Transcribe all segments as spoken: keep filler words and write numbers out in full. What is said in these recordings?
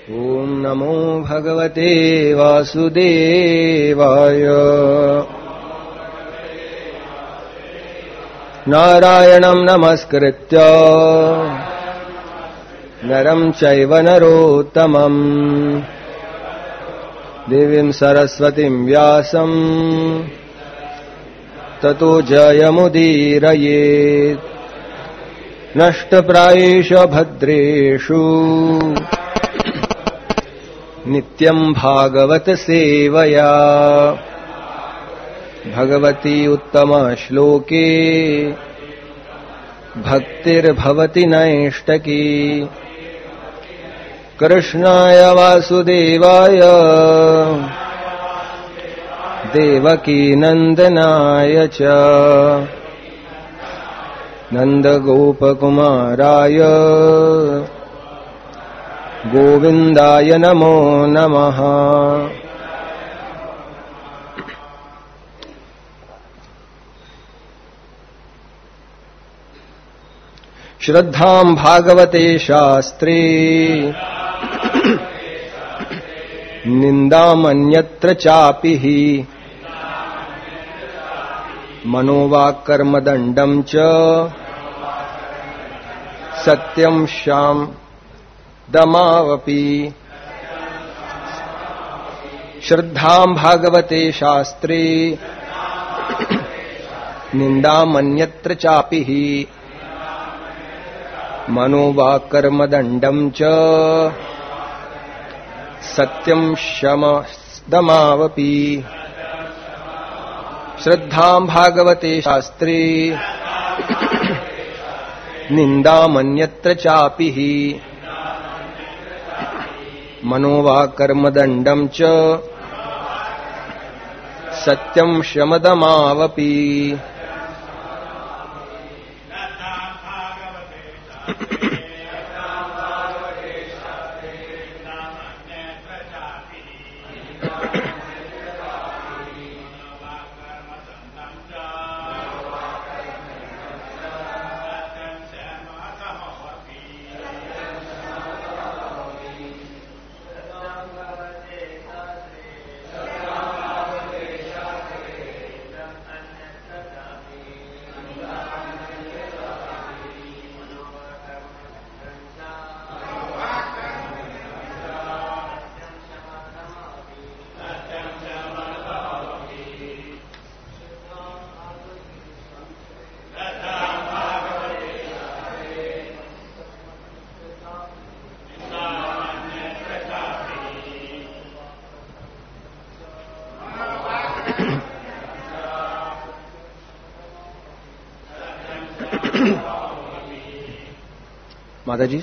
ओम नमो भगवते वासुदेवाय। नारायणं नमस्कृत्य नरं चैव नरोत्तमम् देवीं सरस्वतीं व्यासं ततो जयमुदीरयेत्। नष्टप्रायेष भद्रेषु नित्यं भागवत सेवया भगवती उत्तम श्लोके भक्तिर्भवति नैष्टकी। कृष्णाय वासुदेवाय देवकी नंदनाय च नंदगोपकुमाराय गोविंदाय नमो नमः। श्रद्धां भागवते शास्त्रे निन्दामन्यत्र चापि हि मनोवाक्कर्मदण्डं च सत्यं शां दमावपि। श्रद्धां भागवते शास्त्रे निन्दामन्यत्र चापि हि मनोवाक्कर्मदण्डं च सत्यं शमदमावपि। श्रद्धां भागवते शास्त्रे निन्दामन्यत्र चापि हि मनोवाक्कर्मदण्डं च सत्यं शमदमावपि। माताजी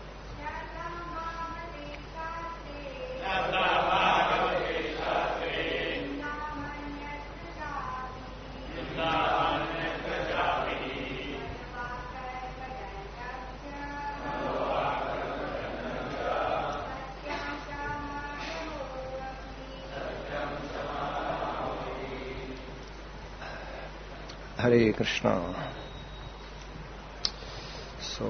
Hare Krishna. So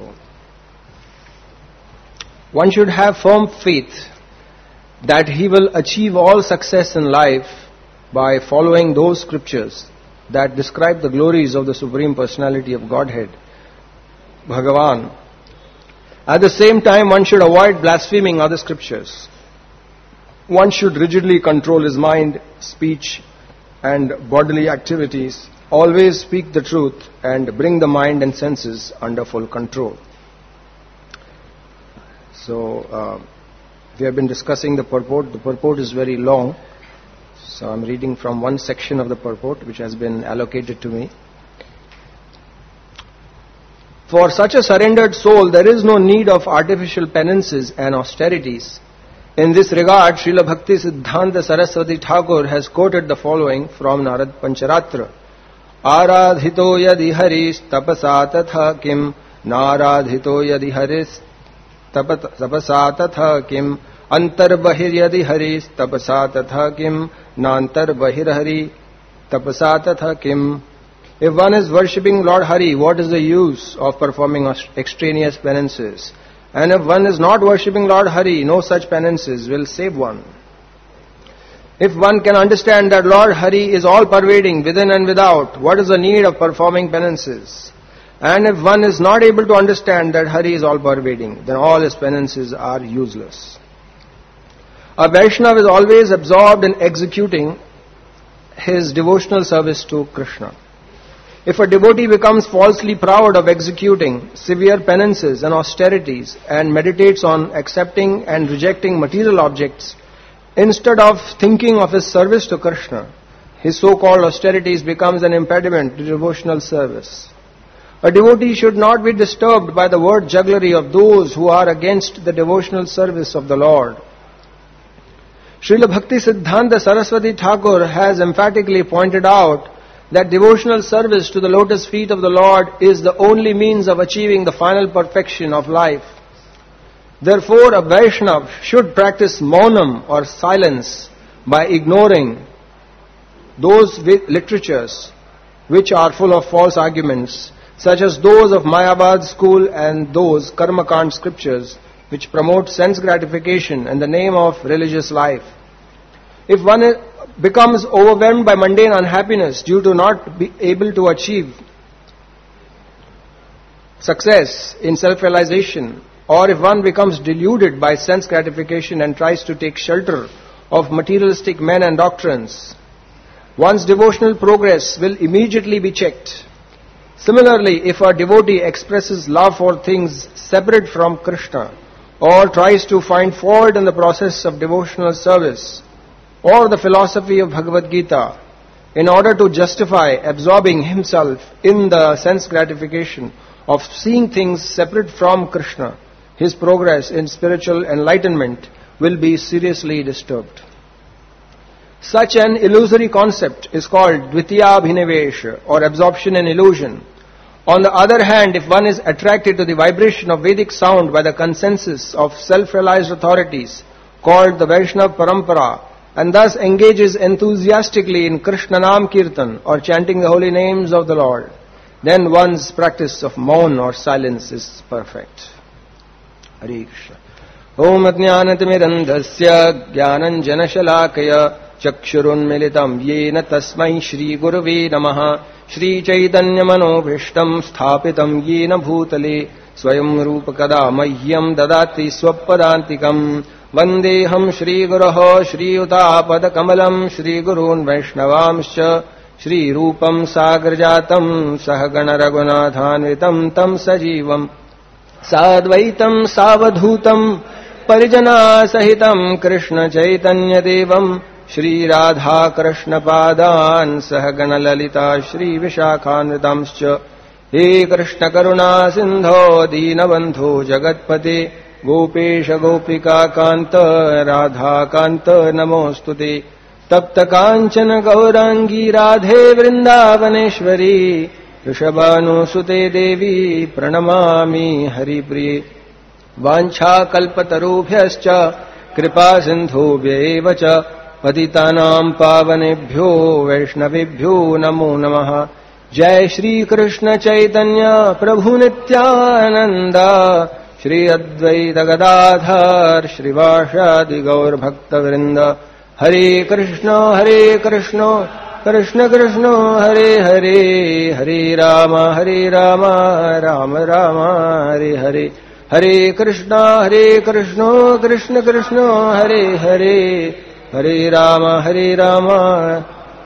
one should have firm faith that he will achieve all success in life by following those scriptures that describe the glories of the Supreme Personality of Godhead, Bhagavan. At the same time, one should avoid blaspheming other scriptures. One should rigidly control his mind, speech, and bodily activities. Always speak the truth and bring the mind and senses under full control. So, uh, we have been discussing the purport. The purport is very long. So, I'm reading from one section of the purport which has been allocated to me. For such a surrendered soul, there is no need of artificial penances and austerities. In this regard, Srila Bhakti Siddhanta Saraswati Thakur has quoted the following from Narad Pancharatra. Aradhito yadi haris tapasa tatha kim naradhito yadi haris tapasa tatha kim antarbahir yadi haris tapasa tatha kim nantarbahir hari tapasa tatha kim. If one is worshipping Lord Hari, what is the use of performing extraneous penances? And if one is not worshipping Lord Hari, no such penances will save one. If one can understand that Lord Hari is all-pervading within and without, what is the need of performing penances? And if one is not able to understand that Hari is all-pervading, then all his penances are useless. A Vaishnava is always absorbed in executing his devotional service to Krishna. If a devotee becomes falsely proud of executing severe penances and austerities and meditates on accepting and rejecting material objects, instead of thinking of his service to Krishna, his so-called austerities becomes an impediment to devotional service. A devotee should not be disturbed by the word jugglery of those who are against the devotional service of the Lord. Srila Bhakti Siddhanta Saraswati Thakur has emphatically pointed out that devotional service to the lotus feet of the Lord is the only means of achieving the final perfection of life. Therefore, a Vaishnava should practice maunam or silence by ignoring those literatures which are full of false arguments, such as those of Mayavad school and those Karmakand scriptures which promote sense gratification in the name of religious life. If one becomes overwhelmed by mundane unhappiness due to not be able to achieve success in self-realization, or if one becomes deluded by sense gratification and tries to take shelter of materialistic men and doctrines, one's devotional progress will immediately be checked. Similarly, if a devotee expresses love for things separate from Krishna, or tries to find fault in the process of devotional service, or the philosophy of Bhagavad Gita, in order to justify absorbing himself in the sense gratification of seeing things separate from Krishna, his progress in spiritual enlightenment will be seriously disturbed. Such an illusory concept is called Dvitiya Abhinivesha, or absorption in illusion. On the other hand, if one is attracted to the vibration of Vedic sound by the consensus of self-realized authorities called the Vaishnava Parampara, and thus engages enthusiastically in Krishna Nam Kirtan or chanting the holy names of the Lord, then one's practice of maun or silence is perfect. Hare Krishna. Om Ajnanatimidandhasya Jnananjana Shalakaya Chakshurunmilitam Yena Tasmai Shri Gurave Namaha Shri Chaitanya Manobhishtam Sthapitam Yena Bhutale Swayam Rupa Kada Mahyam Dadati Swapadantikam Vandeham Shri Guruho Shri Utapada Kamalam Shri Gurun Vaishnavamscha Shri Rupam Sagrajatam Sahagana Raghunathanvitam Tam Sajivam Sadvaitam Savadhutam Parijana Sahitam Krishna Chaitanya Devam Shri Radha Krishna Padan Sahagana Lalita Shri Vishakhanvitamscha He Krishna Karuna Sindho Deenabandhu Jagatpate Gopesha Gopika Kanta Radha Kanta Namostute Tapta Kanchana Gaurangi Radhe Vrindavaneshwari Rishabhanu Sute Devi Pranamami Haripriye Vancha Kalpatarubhyascha Kripa Sindhubhya Evacha Patitanam Pavanebhyo Vaishnavibhyo Namo Namaha Jai Shri Krishna Chaitanya Prabhu Nityananda Shri Advaita Gadadhar Shri Vashadi Gaur Bhakta Vrinda Hare Krishna Hare Krishna Krishna Krishna Hare Hare Hare Rama Hare Rama Rama Rama Hare Hare Hare Krishna Hare Krishna Krishna Krishna Hare Hare Hare Rama Hare Rama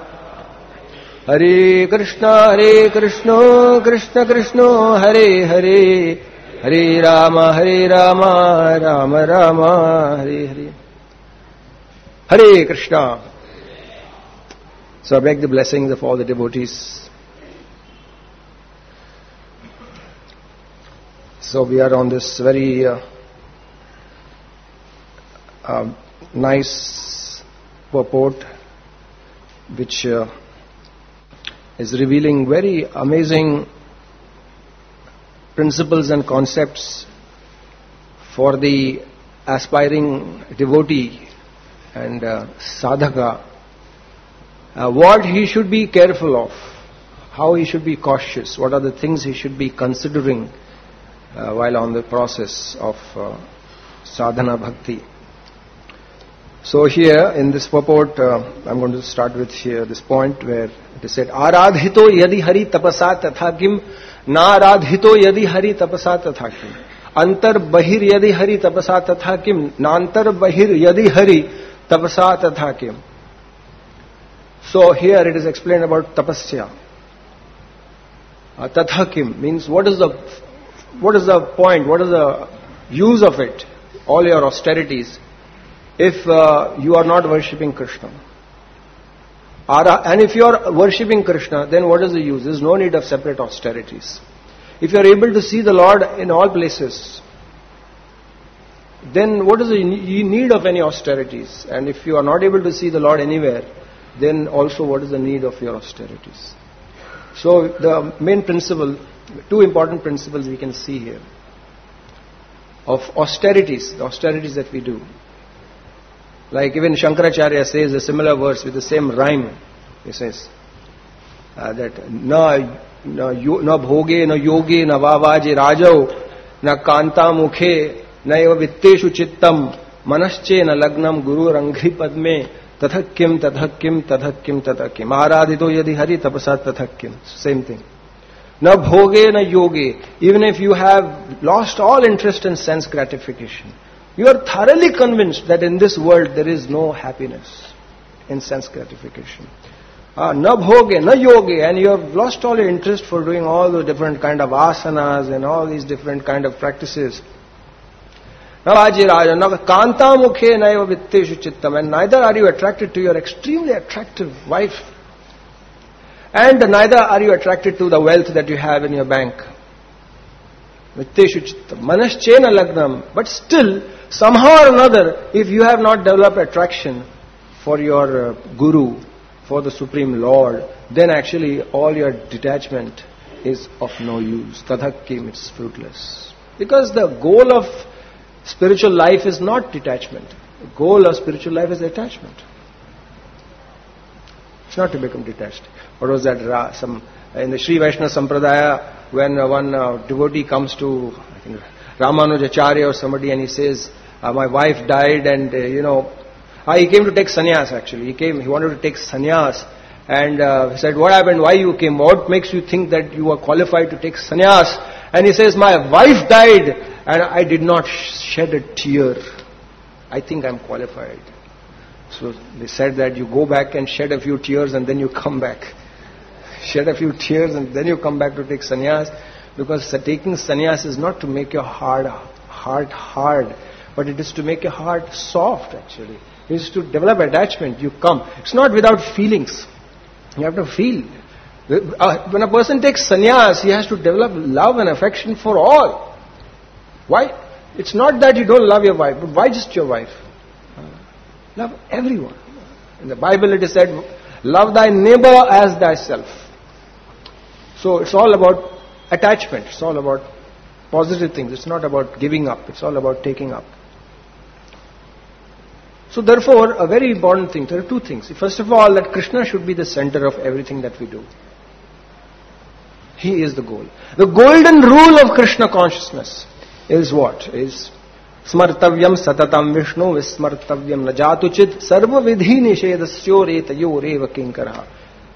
Hare Krishna Hare Krishna Krishna Krishna Hare Hare Hare Rama Hare Rama Rama Rama Hare Hare Hare Krishna. So I beg the blessings of all the devotees. So we are on this very uh, uh, nice purport which uh, is revealing very amazing principles and concepts for the aspiring devotee and uh, sadhaka, uh, what he should be careful of, how he should be cautious, what are the things he should be considering uh, while on the process of uh, sadhana bhakti. So here in this purport, uh, I'm going to start with here this point where it is said, Aradhito yadi hari tapasa tatha kim, naradhito yadi hari tapasa tatha kim. Antar bahir yadi hari tapasa tatha kim, nantar bahir yadi hari tapasa tatha kim. So here it is explained about tapasya. Uh, tatha kim means what is the what is the point, what is the use of it, all your austerities, if uh, you are not worshipping Krishna. And if you are worshipping Krishna, then what is the use? There is no need of separate austerities. If you are able to see the Lord in all places, then what is the need of any austerities? And if you are not able to see the Lord anywhere, then also what is the need of your austerities? So the main principle, two important principles we can see here of austerities, the austerities that we do. Like even Shankaracharya says a similar verse with the same rhyme. He says uh, that na na na bhoge na yoge na vavaji rajau na kanta mukhe na eva vitteshu chittam manasche na lagnam guru rangri padme tathak kim tathak kim tathak kim tathak kim aradhito yadi hari tapasat tathak kim. Same thing. Na bhoge na yoge. Even if you have lost all interest in sense gratification, you are thoroughly convinced that in this world there is no happiness in sense gratification. Uh, na bhoge, na yoge, and you have lost all your interest for doing all the different kind of asanas and all these different kind of practices. Na vaji raja, na kanta mukhe na eva vitteshu chittam, and neither are you attracted to your extremely attractive wife, and neither are you attracted to the wealth that you have in your bank. Vitteshu chittam, manaschena lagnam, but still, somehow or another, if you have not developed attraction for your uh, Guru, for the Supreme Lord, then actually all your detachment is of no use. Tadhakkim, it's fruitless. Because the goal of spiritual life is not detachment. The goal of spiritual life is attachment. It's not to become detached. What was that? Ra, some in the Sri Vaishnava Sampradaya, when uh, one uh, devotee comes to I think, Ramanujacharya or somebody and he says, uh, my wife died and uh, you know, uh, he came to take sannyas actually. He came, he wanted to take sannyas and uh, he said, what happened? Why you came? What makes you think that you are qualified to take sannyas? And he says, my wife died and I did not shed a tear. I think I am qualified. So they said that you go back and shed a few tears and then you come back. Shed a few tears and then you come back to take sannyas, because taking sannyas is not to make your heart, heart hard, but it is to make your heart soft actually. It is to develop attachment. You come. It's not without feelings. You have to feel. When a person takes sannyas, he has to develop love and affection for all. Why? It's not that you don't love your wife, but why just your wife? Love everyone. In the Bible it is said, love thy neighbor as thyself. So it's all about attachment. It's all about positive things. It's not about giving up. It's all about taking up. So therefore, a very important thing, there are two things. First of all, that Krishna should be the center of everything that we do. He is the goal. The golden rule of Krishna consciousness is what? Is Smartavyam satatam Vishnu vismartavyam najatuchit sarva vidhi nishedasyo retayo reva kinkara.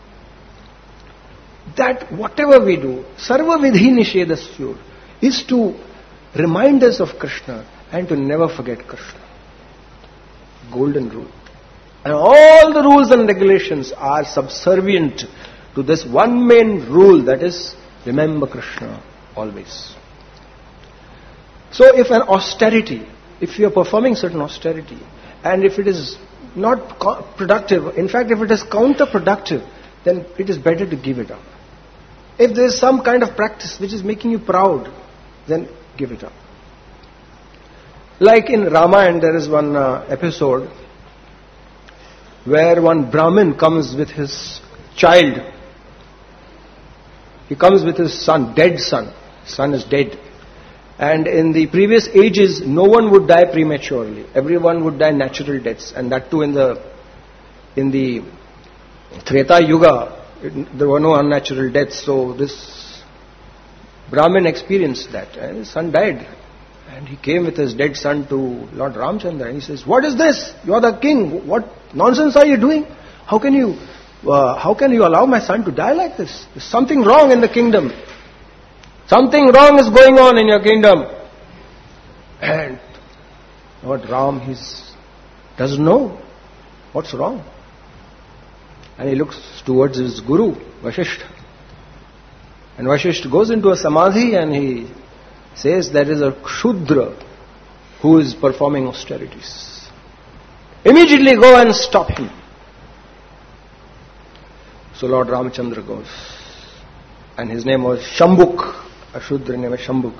That whatever we do, sarva vidhi nishedasyo, is to remind us of Krishna and to never forget Krishna. Golden rule. And all the rules and regulations are subservient to this one main rule, that is, remember Krishna always. So if an austerity, if you are performing certain austerity, and if it is not co- productive, in fact if it is counterproductive, then it is better to give it up. If there is some kind of practice which is making you proud, then give it up. Like in Ramayana, there is one uh, episode where one Brahmin comes with his child. He comes with his son, dead son. Son is dead. And in the previous ages, no one would die prematurely. Everyone would die natural deaths. And that too in the in the Treta Yuga, it, there were no unnatural deaths. So this Brahmin experienced that, and his son died. And he came with his dead son to Lord Ramchandra, and he says, "What is this? You are the king. What nonsense are you doing? How can you, uh, how can you allow my son to die like this? There's something wrong in the kingdom. Something wrong is going on in your kingdom." And Lord Ram, he doesn't know what's wrong. And he looks towards his guru, Vasishtha. And Vasishtha goes into a samadhi and he says there is a Kshudra who is performing austerities. Immediately go and stop him. So Lord Ramchandra goes. And his name was Shambhuk. A Shudra name was Shambhuk.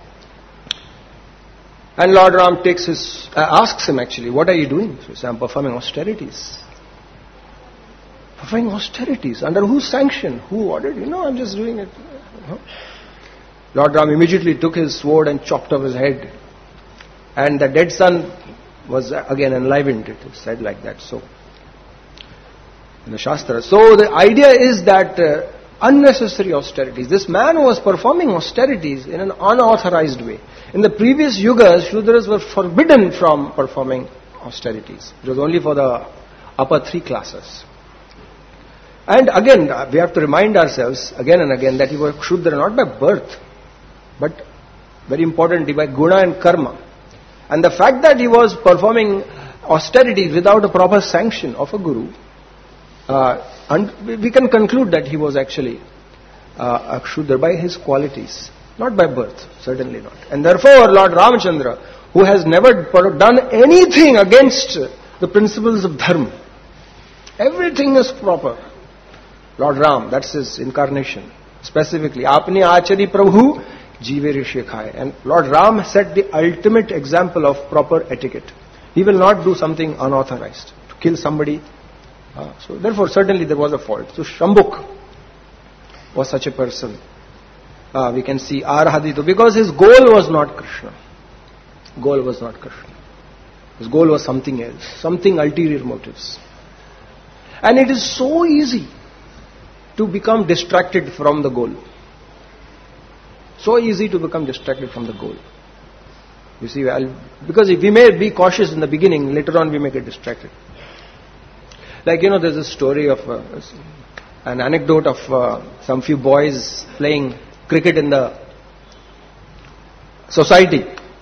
And Lord Ram takes his, uh, asks him actually, "What are you doing?" So he says, "I'm performing austerities." Performing austerities. Under whose sanction? Who ordered? You know, I'm just doing it. Uh-huh. Lord Ram immediately took his sword and chopped off his head. And the dead son was again enlivened. It is said like that. So, in the Shastra. So the idea is that uh, unnecessary austerities. This man was performing austerities in an unauthorized way. In the previous yugas, Shudras were forbidden from performing austerities. It was only for the upper three classes. And again, we have to remind ourselves again and again that he was Shudra not by birth, but very importantly by guna and karma. And the fact that he was performing austerities without a proper sanction of a guru, uh, and we can conclude that he was actually uh, a Shudra by his qualities, not by birth, certainly not. And therefore Lord Ramchandra, who has never done anything against the principles of dharma, everything is proper. Lord Ram, that's his incarnation. Specifically, Apni Achari Prabhu Jive Rishi Khai. And Lord Ram set the ultimate example of proper etiquette. He will not do something unauthorized, to kill somebody. Uh, so therefore, certainly there was a fault. So Shambhuk was such a person. Uh, we can see Arhadito, because his goal was not Krishna. Goal was not Krishna. His goal was something else, something ulterior motives. And it is so easy to become distracted from the goal. So easy to become distracted from the goal. You see, I'll, because if we may be cautious in the beginning, later on we may get distracted. Like, you know, there's a story of, uh, an anecdote of uh, some few boys playing cricket in the society.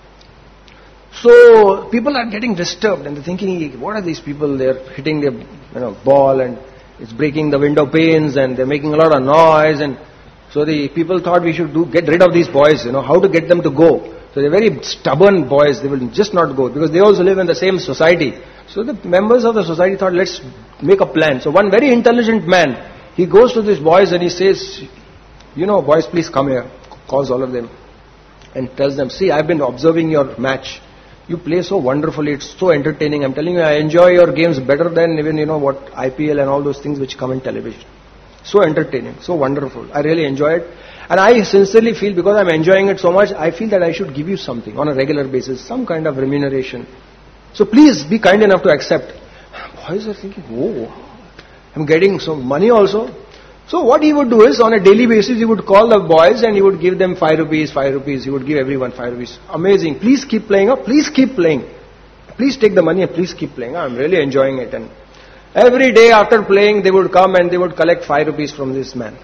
So people are getting disturbed and they're thinking, what are these people? They're hitting their, you know, ball and it's breaking the window panes and they're making a lot of noise. And so the people thought we should do get rid of these boys, you know, how to get them to go. So they're very stubborn boys, they will just not go because they also live in the same society. So the members of the society thought, let's make a plan. So one very intelligent man, he goes to these boys and he says, you know, boys, please come here, calls all of them and tells them, see, I've been observing your match. You play so wonderfully, it's so entertaining. I'm telling you, I enjoy your games better than even, you know, what I P L and all those things which come in television. So entertaining, so wonderful. I really enjoy it. And I sincerely feel, because I'm enjoying it so much, I feel that I should give you something on a regular basis, some kind of remuneration. So please be kind enough to accept. Boys are thinking, oh, I'm getting some money also. So what he would do is, on a daily basis, he would call the boys and he would give them five rupees, five rupees. He would give everyone five rupees. Amazing. Please keep playing up. Please keep playing. Please take the money and please keep playing. I'm really enjoying it. And every day after playing, they would come and they would collect five rupees from this man.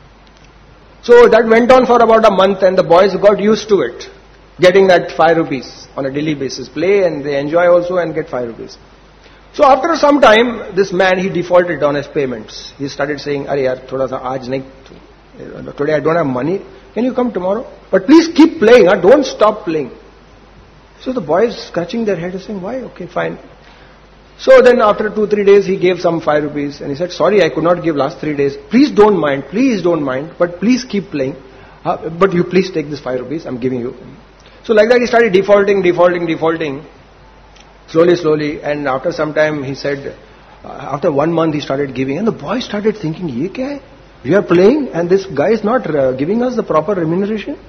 So that went on for about a month and the boys got used to it. Getting that five rupees on a daily basis. Play and they enjoy also and get five rupees. So after some time, this man, he defaulted on his payments. He started saying, Are yaar, thoda sa aaj nahi, today I don't have money. Can you come tomorrow? But please keep playing, huh? Don't stop playing. So the boys scratching their head and saying, why? Okay, fine. So then after two, three days, he gave some five rupees. And he said, sorry, I could not give last three days. Please don't mind, please don't mind. But please keep playing. Uh, but you please take this five rupees, I'm giving you. So like that he started defaulting, defaulting, defaulting. Slowly, slowly, and after some time he said, uh, after one month he started giving, and the boy started thinking, ye kya hai? We are playing and this guy is not uh, giving us the proper remuneration.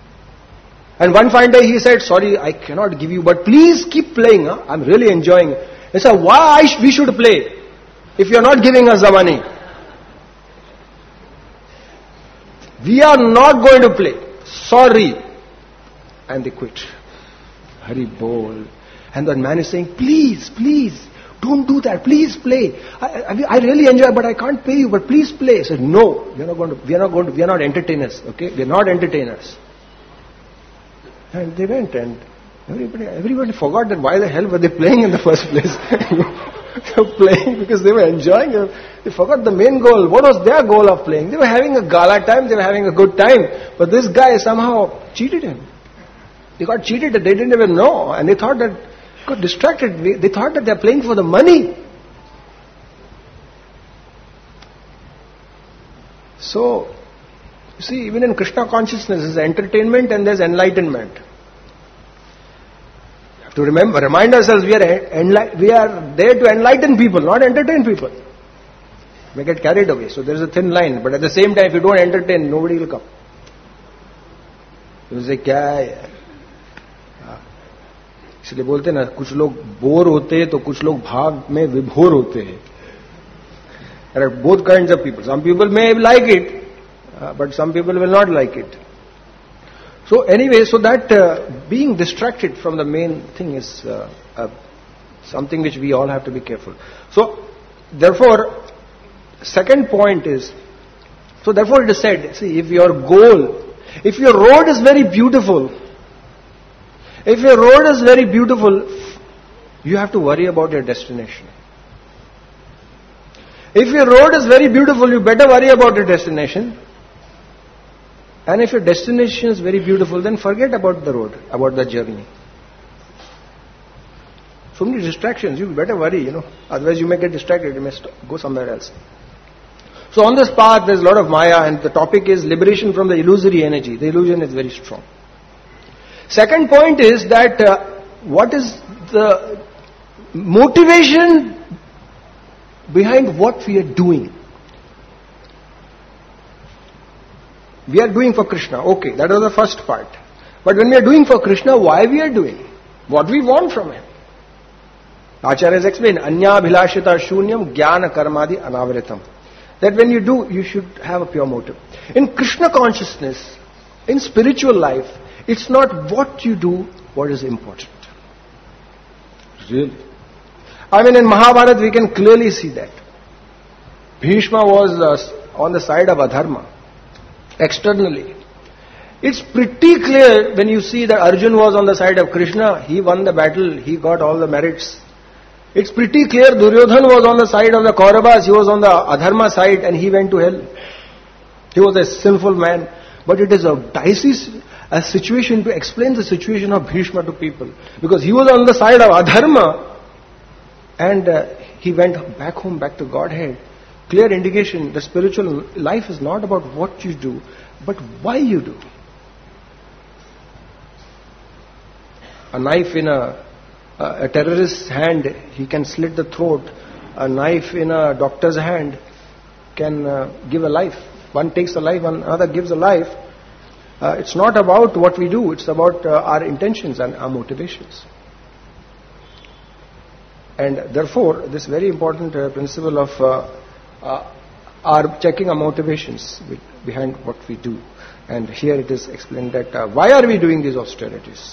And one fine day he said, sorry, I cannot give you, but please keep playing, huh? I'm really enjoying it. He said, why sh- we should play if you are not giving us the money? We are not going to play. sorry. And they quit. Hari Bol. And that man is saying, please, please, don't do that. Please play. I, I, I really enjoy, but I can't pay you. But please play. I said, no, we are not going to. We are not going to. We are not entertainers. Okay, we are not entertainers. And they went, and everybody, everybody forgot that why the hell were they playing in the first place? They were playing because they were enjoying it. They forgot the main goal. What was their goal of playing? They were having a gala time. They were having a good time. But this guy somehow cheated him. They got cheated. They didn't even know, and they thought that. Got distracted. They thought that they are playing for the money. So, you see, even in Krishna consciousness, there's entertainment and there's enlightenment. We have to remember, remind ourselves, we are enli- we are there to enlighten people, not entertain people. We get carried away. So there is a thin line. But at the same time, if you don't entertain, nobody will come. You say, "Kya hai?" इसलिए बोलते ना कुछ लोग bore होते हैं तो कुछ लोग भाग में विभोर होते हैं. There are both kinds of people. Some people may like it, uh, but some people will not like it. So anyway, so that uh, being distracted from the main thing is uh, uh, something which we all have to be careful. So therefore, second point is, so therefore it is said, see, if your goal, if your road is very beautiful, if your road is very beautiful, you have to worry about your destination. If your road is very beautiful, you better worry about your destination. And if your destination is very beautiful, then forget about the road, about the journey. So many distractions, you better worry, you know. Otherwise you may get distracted, you may st- go somewhere else. So on this path, there's a lot of Maya, and the topic is liberation from the illusory energy. The illusion is very strong. Second point is that uh, what is the motivation behind what we are doing? We are doing for Krishna. Okay, that was the first part. But when we are doing for Krishna, why we are doing? What we want from him? Acharya has explained, Anya bhilashita shunyam jnana karmadi anavritam. That when you do, you should have a pure motive. In Krishna consciousness, in spiritual life, it's not what you do, what is important. Really? I mean, in Mahabharata, we can clearly see that. Bhishma was uh, on the side of adharma. Externally. It's pretty clear when you see that Arjun was on the side of Krishna, he won the battle, he got all the merits. It's pretty clear Duryodhan was on the side of the Kauravas, he was on the adharma side and he went to hell. He was a sinful man. But it is a dicey a situation to explain the situation of Bhishma to people. Because he was on the side of adharma and uh, he went back home, back to Godhead. Clear indication the spiritual life is not about what you do, but why you do. A knife in a, a terrorist's hand, he can slit the throat. A knife in a doctor's hand can uh, give a life. One takes a life, one another gives a life. Uh, it's not about what we do, it's about uh, our intentions and our motivations. And therefore, this very important uh, principle of uh, uh, our checking our motivations with, behind what we do. And here it is explained that uh, why are we doing these austerities?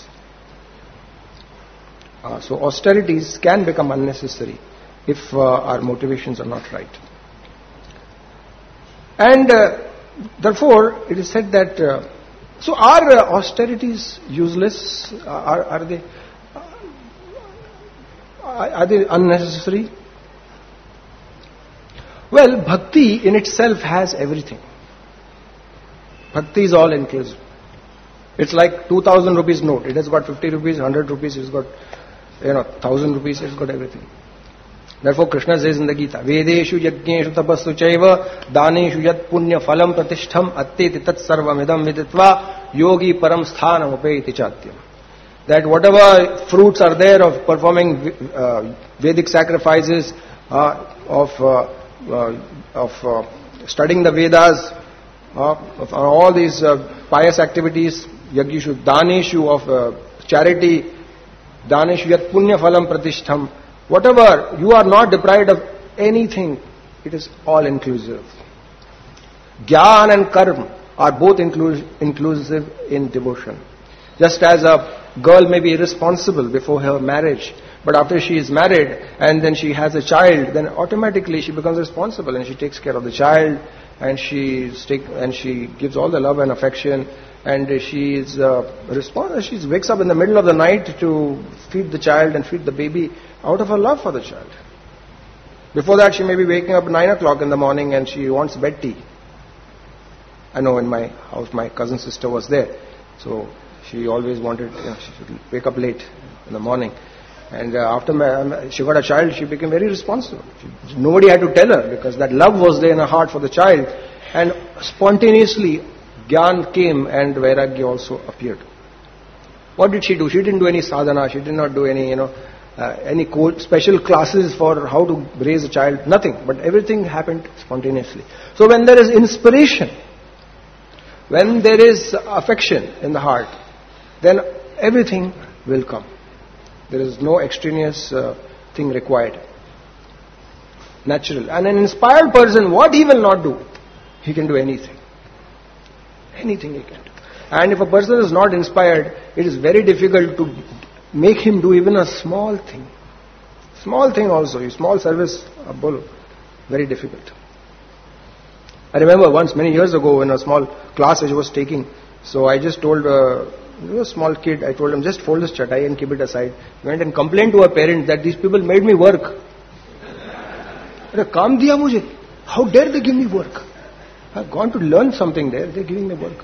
Uh, so austerities can become unnecessary if uh, our motivations are not right. And uh, therefore, it is said that uh, so are uh, austerities useless? Uh, are, are they uh, are they unnecessary? Well, bhakti in itself has everything. Bhakti is all inclusive. It's like two thousand rupees note. It has got fifty rupees, one hundred rupees, it's got, you know, one thousand rupees, it's got everything. Therefore, Krishna says in the Gita, Vedeshu yajñeshu tapassu chaiva daneshu yat punya phalam pratishtham atteti tat sarvam idam viditva yogi param sthanam upayati chatyam. That whatever fruits are there of performing uh, Vedic sacrifices, uh, of uh, uh, of uh, studying the Vedas, uh, of all these uh, pious activities, yagyishu, daneshu, of uh, charity, daneshu yat punya phalam pratishtham. Whatever, you are not deprived of anything. It is all inclusive. Gyan and karma. are both inclu- inclusive in devotion. Just as a girl may be irresponsible before her marriage, but after she is married and then she has a child, then automatically she becomes responsible and she takes care of the child and she take, and she gives all the love and affection, and she is uh, responsible. She wakes up in the middle of the night to feed the child and feed the baby out of her love for the child. Before that, she may be waking up at nine o'clock in the morning and she wants bed tea. I know in my house my cousin sister was there, so she always wanted, you know, she should wake up late in the morning. And uh, after my, she got a child, she became very responsible. She, nobody had to tell her because that love was there in her heart for the child. And spontaneously, Gyan came and Vairagya also appeared. What did she do? She didn't do any sadhana. She did not do any, you know, uh, any co- special classes for how to raise a child. Nothing. But everything happened spontaneously. So when there is inspiration, when there is affection in the heart, then everything will come. There is no extraneous uh, thing required. Natural. And an inspired person, what he will not do? He can do anything. Anything he can do. And if a person is not inspired, it is very difficult to make him do even a small thing. Small thing also, a small service, a bull, very difficult. I remember once, many years ago, in a small class I was taking, so I just told uh, a small kid, I told him, just fold this chatai and keep it aside. He went and complained to her parents that these people made me work. Kaam diya mujhe. How dare they give me work? I've gone to learn something there, they're giving me work.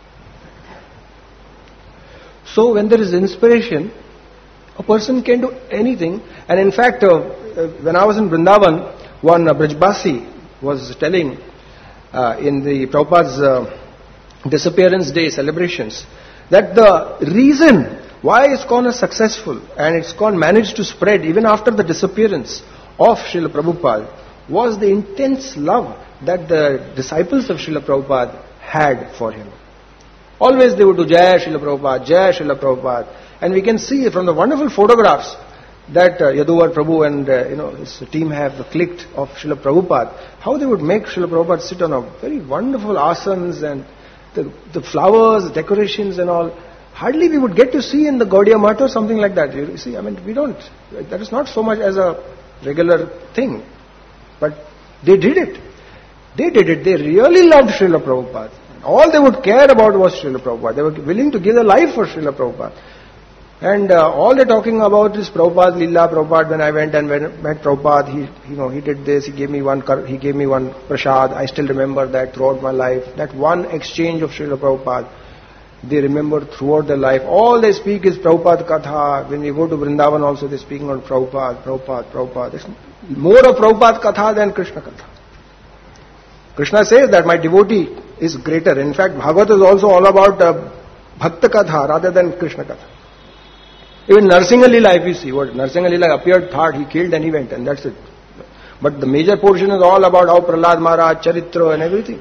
So when there is inspiration, a person can do anything. And in fact, uh, when I was in Vrindavan, one uh, Brajbasi was telling uh, in the Prabhupada's uh, disappearance day celebrations, that the reason why ISKCON is successful and ISKCON managed to spread even after the disappearance of Srila Prabhupada was the intense love that the disciples of Srila Prabhupada had for him. Always they would do Jai Srila Prabhupada, Jai Srila Prabhupada. And we can see from the wonderful photographs that uh, Yaduvar Prabhu and uh, you know his team have clicked of Srila Prabhupada, how they would make Srila Prabhupada sit on a very wonderful asanas and the, the flowers, decorations and all. Hardly we would get to see in the Gaudiya Math or something like that. You see, I mean, we don't. That is not so much as a regular thing. But they did it. They did it. They really loved Srila Prabhupada. All they would care about was Srila Prabhupada. They were willing to give their life for Srila Prabhupada. And uh, all they're talking about is Prabhupada, Lila, Prabhupada. When I went and met Prabhupada, he, you know, he did this. He gave me one. He gave me one prasad. I still remember that throughout my life. That one exchange of Srila Prabhupada, they remember throughout their life. All they speak is Prabhupada Katha. When we go to Vrindavan, also they're speaking on Prabhupada, Prabhupada, Prabhupada. There's more of Prabhupada Katha than Krishna Katha. Krishna says that my devotee is greater. In fact, Bhagavad is also all about uh, Bhakta Katha rather than Krishna Katha. Even Narsinga Lila, if you see, what Narsinga Lila appeared third, he killed and he went, and that's it. But the major portion is all about how Prahlad Maharaj, Charitra and everything.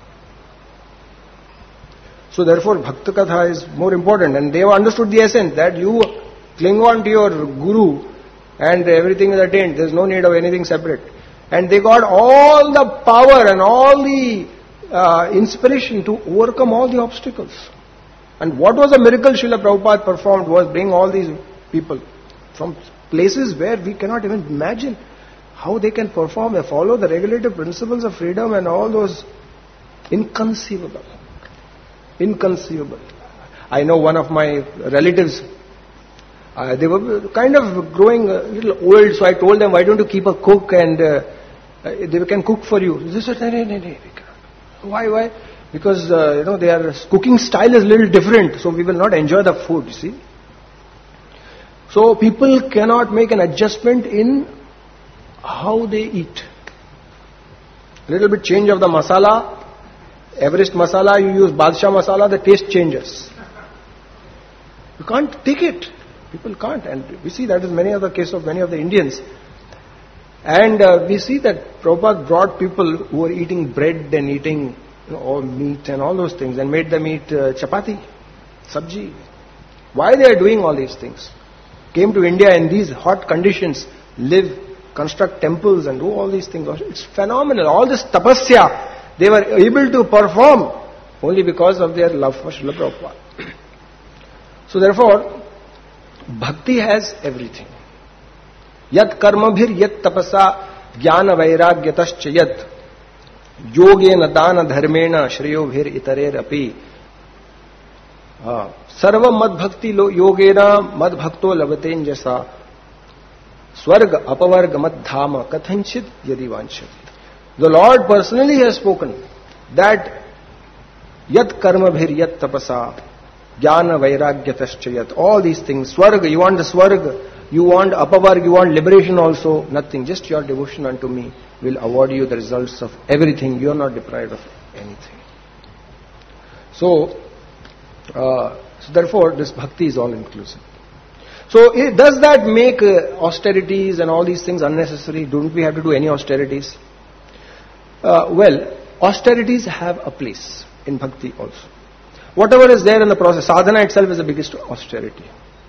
So therefore, Bhakta Katha is more important, and they have understood the essence that you cling on to your Guru and everything is attained. There is no need of anything separate. And they got all the power and all the uh, inspiration to overcome all the obstacles. And what was the miracle Srila Prabhupada performed was bring all these people from places where we cannot even imagine how they can perform and follow the regulative principles of freedom and all those. Inconceivable. Inconceivable. I know one of my relatives, uh, they were kind of growing a little old, so I told them, why don't you keep a cook and uh, they can cook for you. They said, no, no, no, no. Why, why? Because, uh, you know, their cooking style is a little different, so we will not enjoy the food, you see. So people cannot make an adjustment in how they eat. A little bit change of the masala. Everest masala, you use Badshah masala, the taste changes. You can't take it. People can't. And we see that is many of the case of many of the Indians. And uh, we see that Prabhupada brought people who were eating bread and eating you know, all meat and all those things and made them eat uh, chapati, sabji. Why they are doing all these things? Came to India in these hot conditions, live, construct temples and do all these things. It's phenomenal. All this tapasya they were able to perform only because of their love for Srila Prabhupada. So therefore, bhakti has everything. Yat karmabhir yat tapasa jnana vairagyatascha yat yogena dana dharmena shreyobhir itarer api sarva mad bhakti yogena mad bhakto labate jasa swarga apavarga mad dhama kathanchit yadi vanchati. The Lord personally has spoken that yat karmabhir yat tapasa jnana vairagyatascha yat, all these things, swarga, you want the swarga, you want apavarga, you want liberation also, nothing, just your devotion unto me will award you the results of everything. You are not deprived of anything. So, uh, so therefore this bhakti is all inclusive. So it, does that make uh, austerities and all these things unnecessary? Don't we have to do any austerities? Uh, well, austerities have a place in bhakti also. Whatever is there in the process, sadhana itself is the biggest austerity.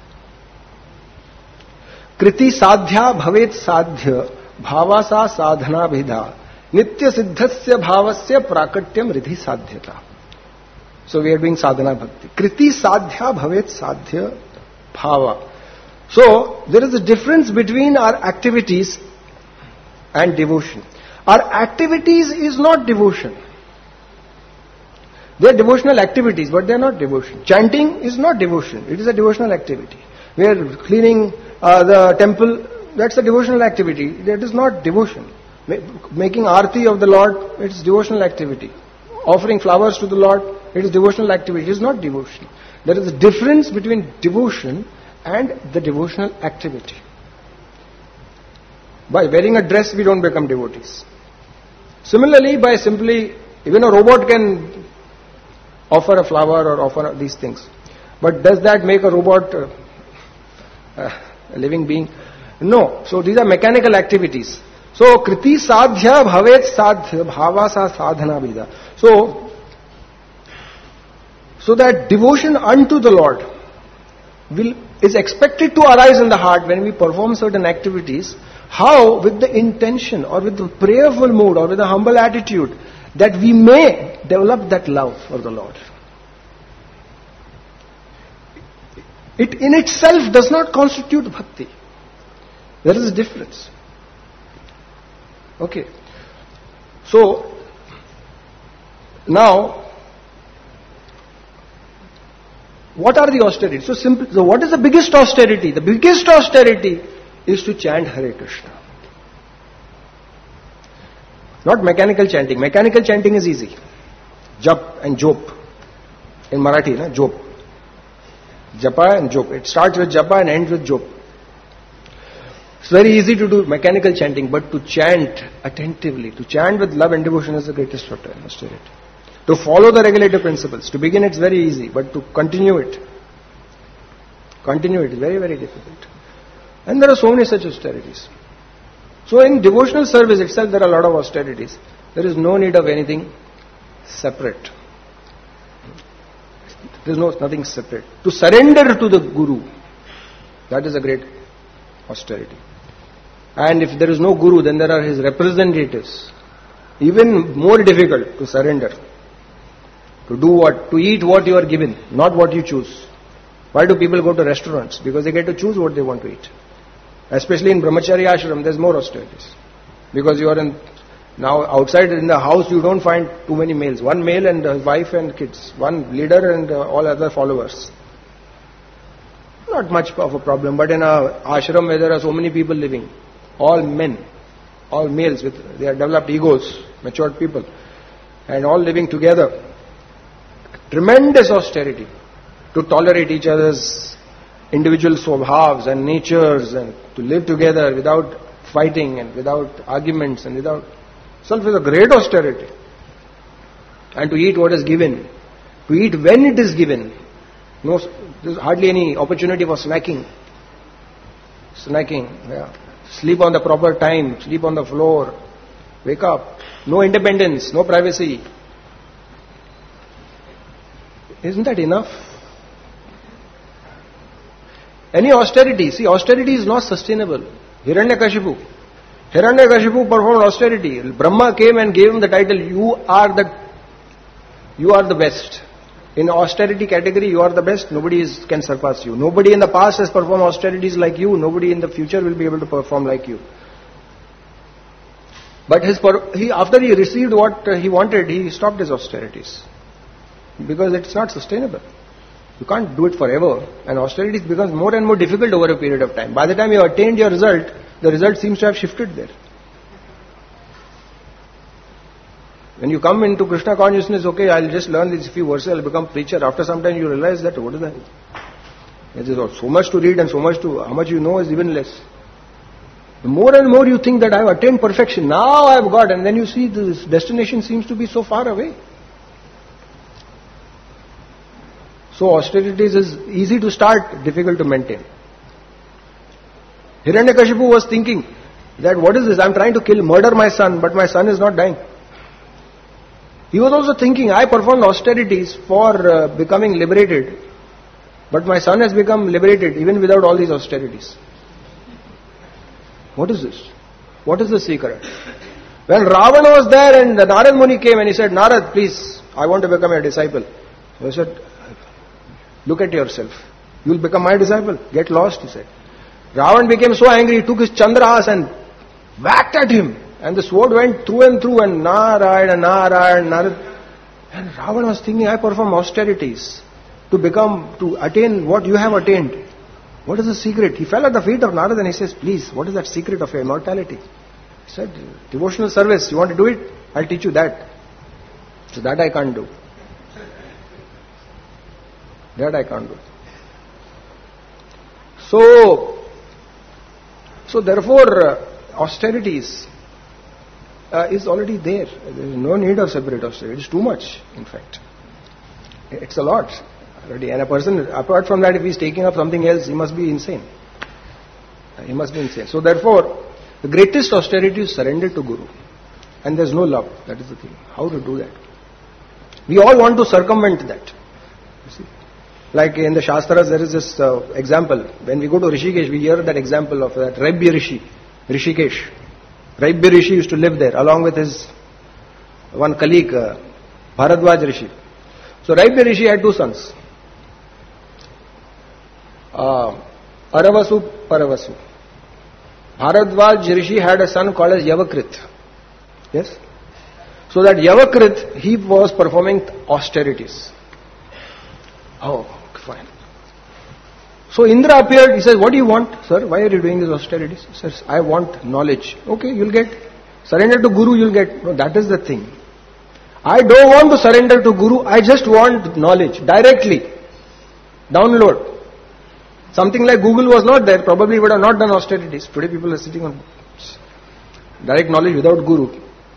Kriti sadhya bhavet sadhya bhavasa sadhana bhida nitya siddhasya bhavasya prakatyam ridhi sadhyata. So we are doing sadhana bhakti. Kriti sadhya bhavet sadhya bhava. So there is a difference between our activities and devotion. Our activities is not devotion. They are devotional activities, but they are not devotion. Chanting is not devotion. It is a devotional activity. We are cleaning uh, the temple. That's a devotional activity. That is not devotion. Making arti of the Lord, it is devotional activity. Offering flowers to the Lord, it is devotional activity. It is not devotion. There is a difference between devotion and the devotional activity. By wearing a dress, we don't become devotees. Similarly, by simply, even a robot can offer a flower or offer these things. But does that make a robot uh, uh, a living being? No. So these are mechanical activities. So kriti sadhya bhavet sadhya bhavasa sadhana vida. So, so that devotion unto the Lord will is expected to arise in the heart when we perform certain activities. How? With the intention or with the prayerful mood or with a humble attitude that we may develop that love for the Lord. It in itself does not constitute bhakti. There is a difference. Okay. So, now, what are the austerities? So simple. So what is the biggest austerity? The biggest austerity is to chant Hare Krishna. Not mechanical chanting. Mechanical chanting is easy. Jap and jop. In Marathi, na? Jop. Japa and jop. It starts with japa and ends with jop. It's very easy to do mechanical chanting, but to chant attentively, to chant with love and devotion is the greatest austerity. To follow the regulative principles. To begin it's very easy, but to continue it, continue it is very, very difficult. And there are so many such austerities. So in devotional service itself there are a lot of austerities. There is no need of anything separate. There is no nothing separate. To surrender to the Guru, that is a great austerity. And if there is no Guru, then there are his representatives. Even more difficult to surrender. To do what? To eat what you are given, not what you choose. Why do people go to restaurants? Because they get to choose what they want to eat. Especially in Brahmacharya ashram, there's more austerities. Because you are in, now outside in the house you don't find too many males. One male and a wife and kids. One leader and uh, all other followers. Not much of a problem, but in a ashram where there are so many people living, all men, all males with their developed egos, matured people, and all living together. Tremendous austerity to tolerate each other's individual swabhavs and natures and to live together without fighting and without arguments and without... Self is a great austerity. And to eat what is given, to eat when it is given. No, there's hardly any opportunity for snacking. Snacking, yeah. Sleep on the proper time, sleep on the floor, wake up. No independence, no privacy. Isn't that enough? Any austerity, see, austerity is not sustainable. Hiranyakashipu. Hiranyakashipu performed austerity. Brahma came and gave him the title, you are the You are the best. In austerity category, you are the best. Nobody is, can surpass you. Nobody in the past has performed austerities like you. Nobody in the future will be able to perform like you. But his, he, after he received what he wanted, he stopped his austerities. Because it's not sustainable. You can't do it forever. And austerity becomes more and more difficult over a period of time. By the time you attained your result, the result seems to have shifted there. When you come into Krishna consciousness, okay, I'll just learn these few verses, I'll become preacher. After some time you realize that, what is that? There's so much to read and so much to, how much you know is even less. The more and more you think that I've attained perfection, now I've got, and then you see this destination seems to be so far away. So austerities is easy to start, difficult to maintain. Hiranyakashipu was thinking that what is this? I'm trying to kill, murder my son, but my son is not dying. He was also thinking, I performed austerities for uh, becoming liberated, but my son has become liberated even without all these austerities. What is this? What is the secret? When Ravana was there and the Narad Muni came and he said, Narad, please, I want to become your disciple. So he said, look at yourself. You will become my disciple. Get lost, he said. Ravan became so angry, he took his Chandrahas and whacked at him. And the sword went through and through and Narayana, Narayana, Narad. And Ravana was thinking, I perform austerities to become, to attain what you have attained. What is the secret? He fell at the feet of Narad and he says, please, what is that secret of your immortality? He said, devotional service, you want to do it? I'll teach you that. So that I can't do. That I can't do. So, so therefore, uh, austerities uh, is already there. There is no need of separate austerity. It's too much, in fact. It's a lot already. And a person, apart from that, if he's taking up something else, he must be insane. He must be insane. So therefore, the greatest austerity is surrender to Guru. And there's no love. That is the thing. How to do that? We all want to circumvent that. You see? Like in the Shastras, there is this uh, example. When we go to Rishikesh, we hear that example of that Raibhya Rishi, Rishikesh. Raibhya Rishi used to live there along with his one colleague, uh, Bharadwaj Rishi. So Raibhya Rishi had two sons. Uh, Aravasu, Paravasu. Bharadwaj Rishi had a son called as Yavakrit. Yes? So that Yavakrit, he was performing austerities. Oh, fine. So Indra appeared, he says, what do you want, sir? Why are you doing these austerities? He says, I want knowledge. Okay, you'll get. Surrender to Guru, you'll get. No, that is the thing. I don't want to surrender to Guru, I just want knowledge, directly. Download. Something like Google was not there, probably would have not done austerities. Today people are sitting on direct knowledge without Guru.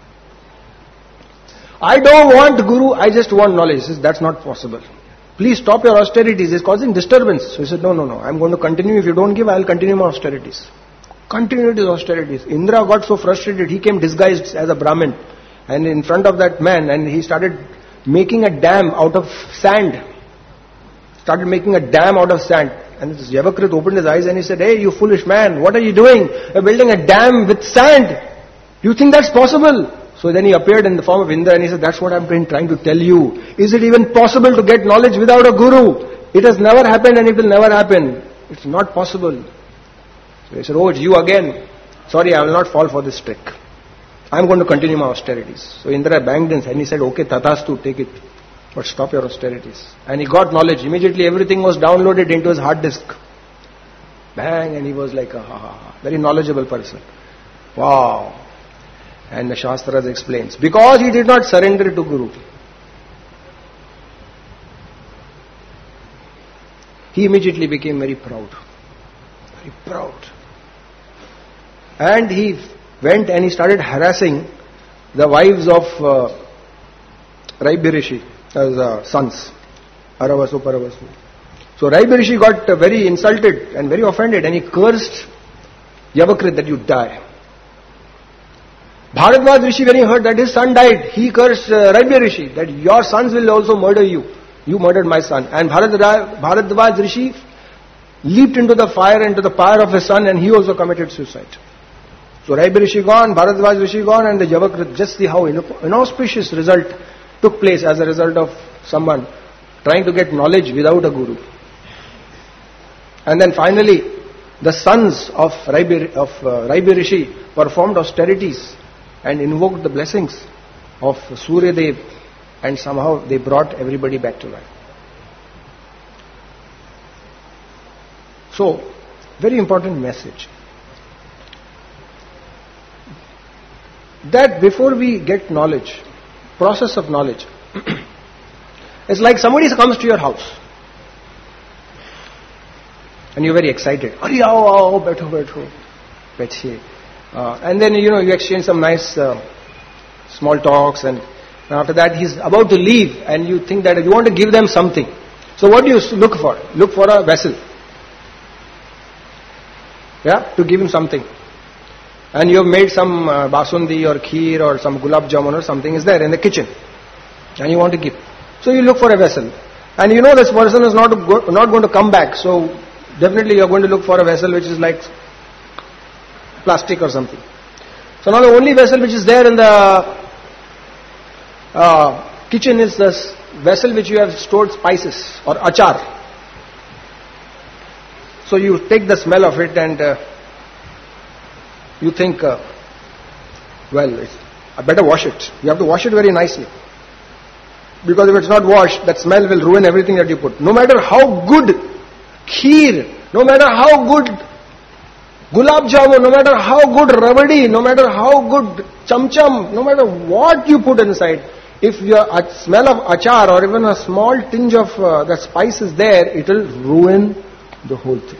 I don't want Guru, I just want knowledge. He says, that's not possible. Please stop your austerities, it's causing disturbance. So he said, no, no, no, I'm going to continue. If you don't give, I'll continue my austerities. Continued his austerities. Indra got so frustrated, he came disguised as a Brahmin. And in front of that man, and he started making a dam out of sand. Started making a dam out of sand. And this Yavakrit opened his eyes and he said, hey, you foolish man, what are you doing? You're building a dam with sand. You think that's possible? So then he appeared in the form of Indra and he said, that's what I've been trying to tell you. Is it even possible to get knowledge without a guru? It has never happened and it will never happen. It's not possible. So he said, oh, it's you again. Sorry, I will not fall for this trick. I'm going to continue my austerities. So Indra banged in and he said, okay, tatastu, take it. But stop your austerities. And he got knowledge. Immediately everything was downloaded into his hard disk. Bang, and he was like a ha, ha, ha, very knowledgeable person. Wow. And the Shastras explains, because he did not surrender to Guru, he immediately became very proud. Very proud. And he went and he started harassing the wives of uh, Raibhya Rishi, as uh, sons, Aravasu, Paravasu. So Raibhya Rishi got uh, very insulted and very offended and he cursed Yavakrit that you die. Bharadwaj Rishi, when he heard that his son died, he cursed uh, Raibhya Rishi that your sons will also murder you. You murdered my son. And Bharadwaj, Bharadwaj Rishi leaped into the fire, into the pyre of his son, and he also committed suicide. So Raibhya Rishi gone, Bharadwaj Rishi gone, and the Yavakrit, just see how inauspicious result took place as a result of someone trying to get knowledge without a guru. And then finally, the sons of Raibi, of uh, Raibi Rishi performed austerities and invoked the blessings of Surya Dev, and somehow they brought everybody back to life. So, very important message. That before we get knowledge, process of knowledge, it's like somebody comes to your house and you're very excited. Arey aao aao, baitho baitho, baithiye. Uh, and then you know you exchange some nice uh, small talks, and after that he's about to leave, and you think that you want to give them something. So what do you look for? Look for a vessel. Yeah, to give him something. And you have made some uh, basundi or kheer or some gulab jamun or something is there in the kitchen, and you want to give. So you look for a vessel, and you know this person is not go, not going to come back. So definitely you are going to look for a vessel which is like plastic or something. So now the only vessel which is there in the uh, kitchen is this vessel which you have stored spices or achar. So you take the smell of it and uh, you think, uh, well, it's, I better wash it. You have to wash it very nicely. Because if it's not washed, that smell will ruin everything that you put. No matter how good kheer, no matter how good gulab jamun, no matter how good rabadi, no matter how good chamcham, no matter what you put inside, if your smell of achar or even a small tinge of uh, the spice is there, it will ruin the whole thing.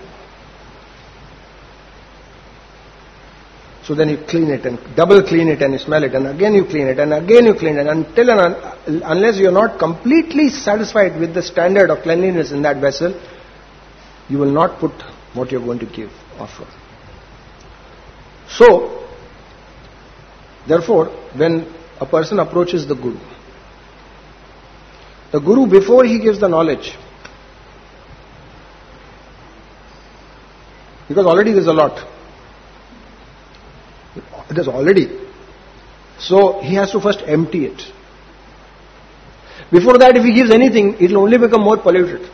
So then you clean it and double clean it and you smell it, and again you clean it and again you clean it, until and un- unless you are not completely satisfied with the standard of cleanliness in that vessel, you will not put what you are going to give, offer. So, therefore, when a person approaches the Guru, the Guru, before he gives the knowledge, because already there is a lot, it is already, so he has to first empty it. Before that, if he gives anything, it will only become more polluted.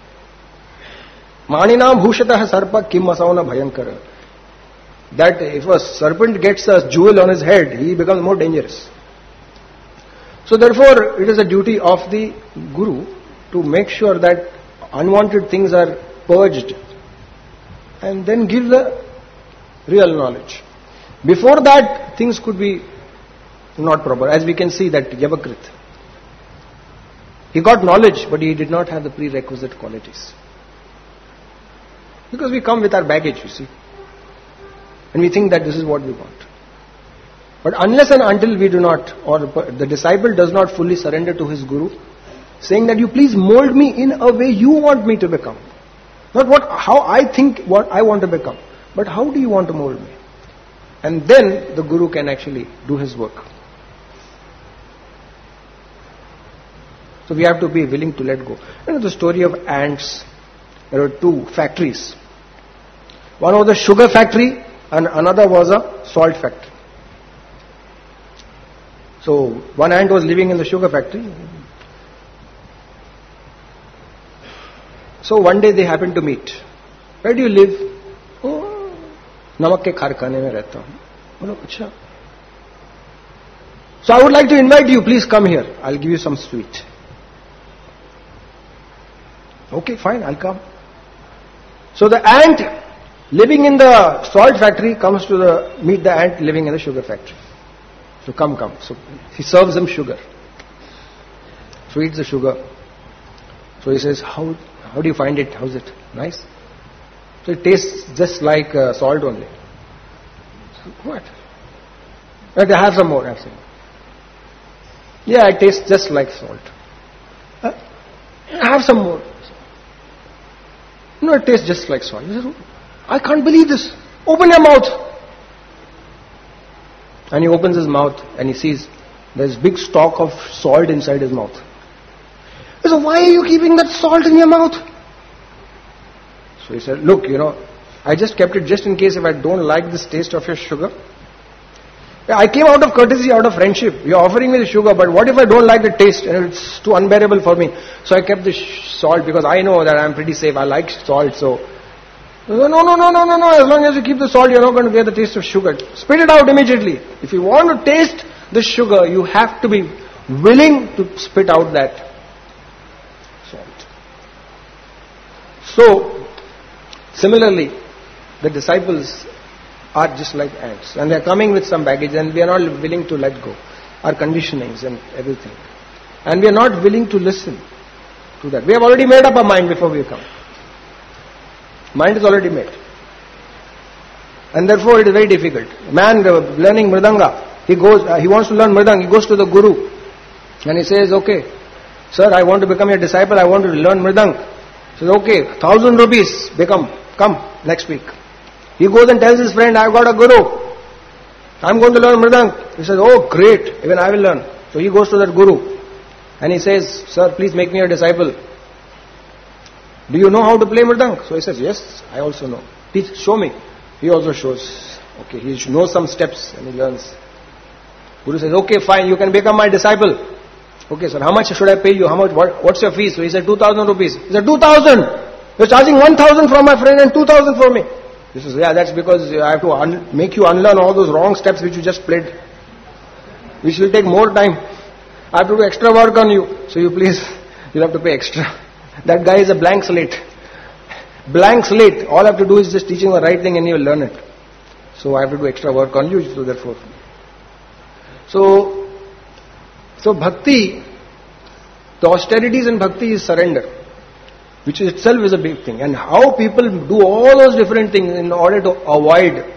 Maninam bhushatah sarpa kim asauna bhayankara. That if a serpent gets a jewel on his head, he becomes more dangerous. So therefore, it is a duty of the Guru to make sure that unwanted things are purged and then give the real knowledge. Before that, things could be not proper. As we can see that Yavakrit, he got knowledge, but he did not have the prerequisite qualities. Because we come with our baggage, you see. And we think that this is what we want. But unless and until we do not, or the disciple does not fully surrender to his Guru, saying that you please mold me in a way you want me to become. Not what, how I think what I want to become, but how do you want to mold me? And then the Guru can actually do his work. So we have to be willing to let go. You know the story of ants. There were two factories. One was a sugar factory and another was a salt factory. So one ant was living in the sugar factory. So one day they happened to meet. Where do you live? Oh, नमक के कारखाने में रहता हूं. बोलो अच्छा. So I would like to invite you. Please come here. I'll give you some sweet. Okay, fine. I'll come. So the ant living in the salt factory comes to the meet the ant living in the sugar factory. So come, come. So he serves him sugar. So he eats the sugar. So he says, how how do you find it? How's it? Nice? So it tastes just like uh, salt only. So, what? But I have some more. Have some more. Yeah, it tastes just like salt. Uh, have some more. No, it tastes just like salt. He says, I can't believe this. Open your mouth. And he opens his mouth and he sees there's big stock of salt inside his mouth. He says, why are you keeping that salt in your mouth? So he said, look, you know, I just kept it just in case if I don't like this taste of your sugar. I came out of courtesy, out of friendship. You're offering me the sugar, but what if I don't like the taste and it's too unbearable for me? So I kept the sh- salt because I know that I'm pretty safe. I like salt, so... No, no, no, no, no, no, no. As long as you keep the salt, you're not going to get the taste of sugar. Spit it out immediately. If you want to taste the sugar, you have to be willing to spit out that salt. So, similarly, the disciples are just like ants, and they are coming with some baggage, and we are not willing to let go, our conditionings and everything, and we are not willing to listen to that. We have already made up our mind before we come. Mind is already made, and therefore it is very difficult. Man uh, learning mridanga, he goes, uh, he wants to learn mridanga, he goes to the guru, and he says, okay, sir, I want to become your disciple, I want to learn mridanga. He says, okay, thousand rupees, become, come next week. He goes and tells his friend, I've got a guru. I'm going to learn mridang. He says, oh great, even I will learn. So he goes to that guru and he says, sir, please make me a disciple. Do you know how to play mridang? So he says, yes, I also know. Teach, show me. He also shows. Okay, he knows some steps and he learns. Guru says, okay, fine, you can become my disciple. Okay, sir, how much should I pay you? How much? What, what's your fees? So he said, two thousand rupees. He said, two thousand. You're charging one thousand from my friend and two thousand for me. He says, yeah, that's because I have to un- make you unlearn all those wrong steps which you just played, which will take more time. I have to do extra work on you. So you please, you'll have to pay extra. That guy is a blank slate. Blank slate. All I have to do is just teach him the right thing and he will learn it. So I have to do extra work on you. So therefore. So, so bhakti, the austerities in bhakti is surrender, which itself is a big thing. And how people do all those different things in order to avoid,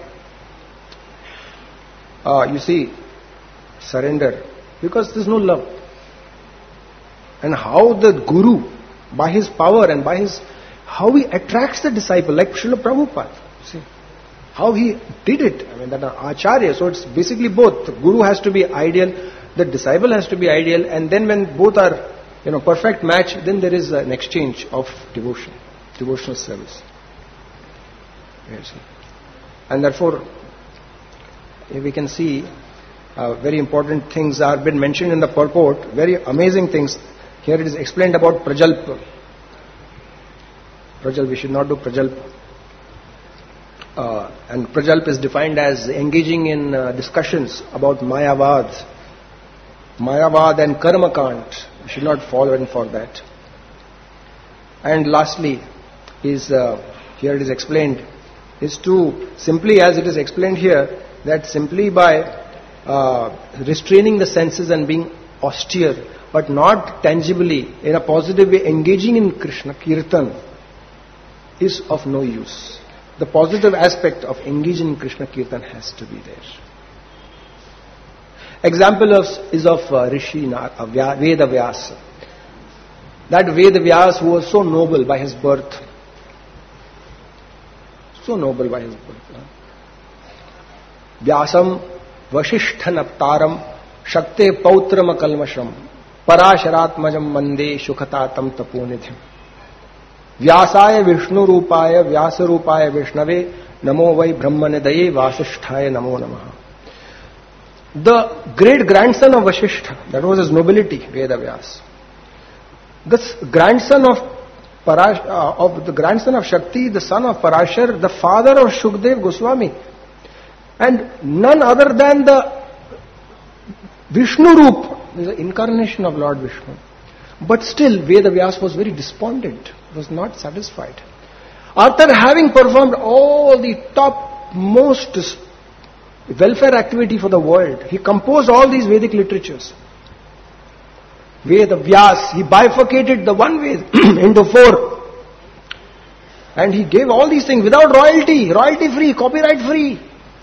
uh, you see, surrender. Because there is no love. And how the guru, by his power and by his, how he attracts the disciple, like Srila Prabhupada. See, how he did it. I mean, that acharya. So it's basically both. The guru has to be ideal, the disciple has to be ideal, and then when both are, you know, perfect match, then there is an exchange of devotion, devotional service. Yes. And therefore, we can see uh, very important things are been mentioned in the purport, very amazing things. Here it is explained about prajalpa. Prajalp, we should not do prajalpa. Uh, and prajalp is defined as engaging in uh, discussions about mayavad, mayavad and karmakant. We should not fall in for that. And lastly, is uh, here it is explained, is to simply, as it is explained here, that simply by uh, restraining the senses and being austere, but not tangibly, in a positive way, engaging in Krishna Kirtan is of no use. The positive aspect of engaging in Krishna Kirtan has to be there. Example of, is of uh, Rishi uh, Veda Vyasa. That Veda Vyasa who was so noble by his birth. So noble by his birth. Huh? Vyasam Vashishtha Naptaram Shakte Pautram Akalmasham Parasharatmajam Mande Shukhatatam Taponidhim Vyasaya Vishnu Rupaya Vyasa Rupaya Vishnave Namo Vai Brahmanadaye Vasishtaya Namo Namaha. The great grandson of Vasishtha, that was his nobility, Veda Vyasa. The grandson of Parash, uh, of the grandson of Shakti, the son of Parashar, the father of Shukdev Goswami, and none other than the Vishnu Roop, the incarnation of Lord Vishnu. But still, Veda Vyasa was very despondent, was not satisfied. After having performed all the topmost welfare activity for the world, he composed all these Vedic literatures. Veda Vyasa, he bifurcated the one Veda into four. And he gave all these things without royalty, royalty free, copyright free.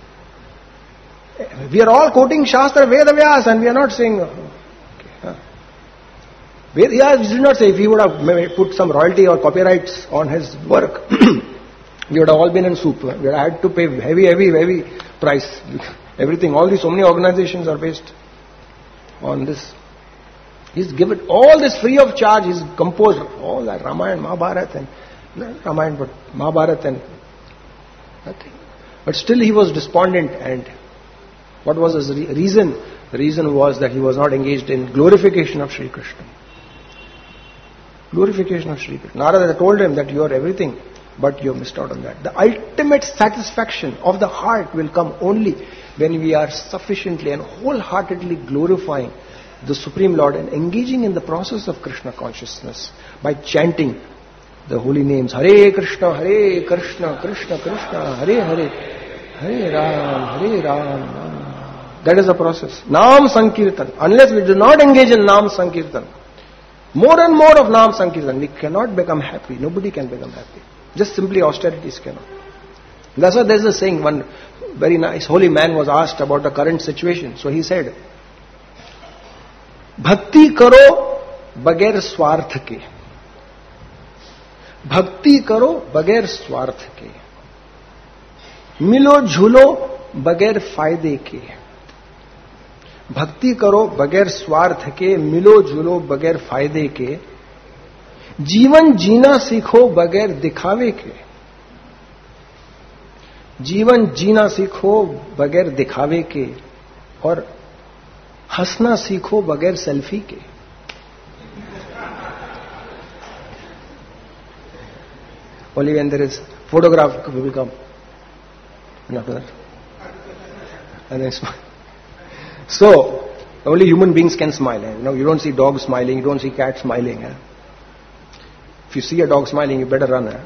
We are all quoting Shastra Veda Vyasa and we are not saying, okay, huh. Veda Vyasa did not say if he would have put some royalty or copyrights on his work, we would have all been in soup. We would have had to pay heavy, heavy, heavy price. Everything, all these, so many organizations are based on this. He's given all this free of charge. He's composed all that Ramayana, Mahabharata, and not Ramayana, but Mahabharata and nothing. But still he was despondent and What was his re- reason? The reason was that he was not engaged in glorification of Sri Krishna. Glorification of Sri Krishna. Narada told him that you are everything, but you have missed out on that. The ultimate satisfaction of the heart will come only when we are sufficiently and wholeheartedly glorifying the Supreme Lord and engaging in the process of Krishna consciousness by chanting the holy names. Hare Krishna, Hare Krishna, Krishna Krishna, Hare Hare, Hare Ram, Hare Ram, Ram. That is the process. Naam Sankirtan. Unless we do not engage in Naam Sankirtan, more and more of Naam Sankirtan, we cannot become happy. Nobody can become happy. Just simply austerities cannot. That's why there is a saying, one very nice holy man was asked about the current situation. So he said, Bhakti karo bagair swarth ke. Bhakti karo bagair swarth ke. Milo jhulo bagair fayde ke. Bhakti karo bagair swarth ke. Milo jhulo bagair fayde ke. जीवन जीना सीखो बगैर दिखावे के. जीवन जीना सीखो बगैर दिखावे के और हंसना सीखो बगैर सेल्फी के. Only when there is photograph will come. And after that, and then smile. So only human beings can smile. You know, you don't see dogs smiling, you don't see cats smiling. Eh? If you see a dog smiling, you better run. Eh?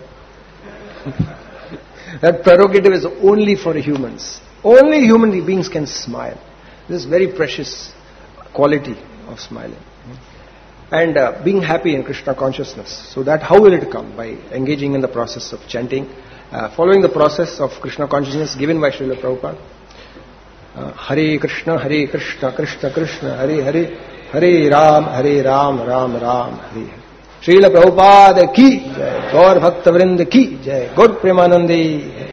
That prerogative is only for humans. Only human beings can smile. This is very precious quality of smiling. And uh, being happy in Krishna consciousness. So that, how will it come? By engaging in the process of chanting, uh, following the process of Krishna consciousness given by Srila Prabhupada. Uh, Hare Krishna, Hare Krishna, Krishna Krishna, Hare Hare, Hare Ram, Hare Ram, Ram Ram, Hare Hare. Srila Prabhupada ki jai, Gaur Bhakta Vrinda ki jai, Gaur Premanandi.